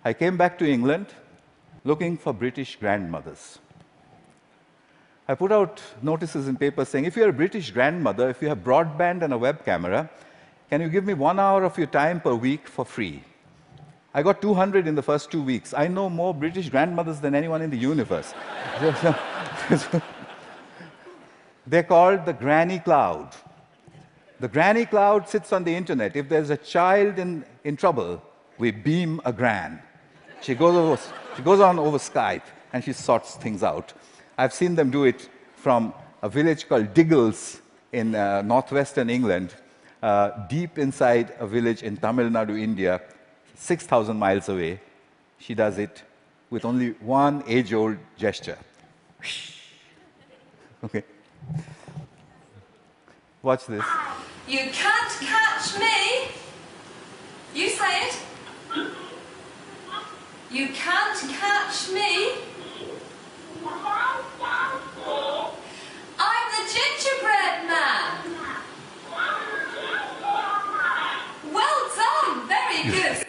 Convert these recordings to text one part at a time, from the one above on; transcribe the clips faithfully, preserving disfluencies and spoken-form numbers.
I came back to England looking for British grandmothers. I put out notices in papers saying, if you're a British grandmother, if you have broadband and a web camera, can you give me one hour of your time per week for free? I got two hundred in the first two weeks. I know more British grandmothers than anyone in the universe. They're called the Granny Cloud. The Granny Cloud sits on the internet. If there's a child in, in trouble, we beam a gran. She goes, over, she goes on over Skype, and she sorts things out. I've seen them do it from a village called Diggles in uh, northwestern England, uh, deep inside a village in Tamil Nadu, India, six thousand miles away. She does it with only one age-old gesture. Okay. Watch this. You can't catch me. You say it. You can't catch me. I'm the gingerbread man. Well done. Very good.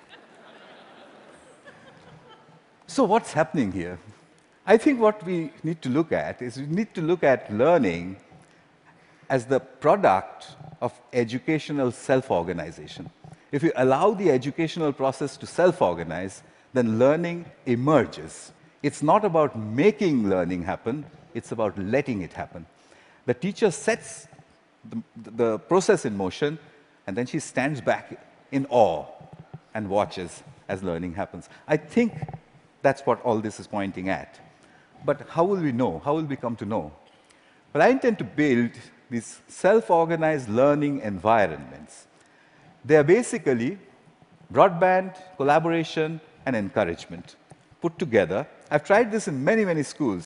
So what's happening here? I think what we need to look at is we need to look at learning as the product of educational self-organization. If you allow the educational process to self-organize, then learning emerges. It's not about making learning happen, it's about letting it happen. The teacher sets the, the process in motion, and then she stands back in awe and watches as learning happens. I think that's what all this is pointing at. But how will we know? How will we come to know? Well, I intend to build these self-organized learning environments. They are basically broadband, collaboration, and encouragement put together. I've tried this in many, many schools.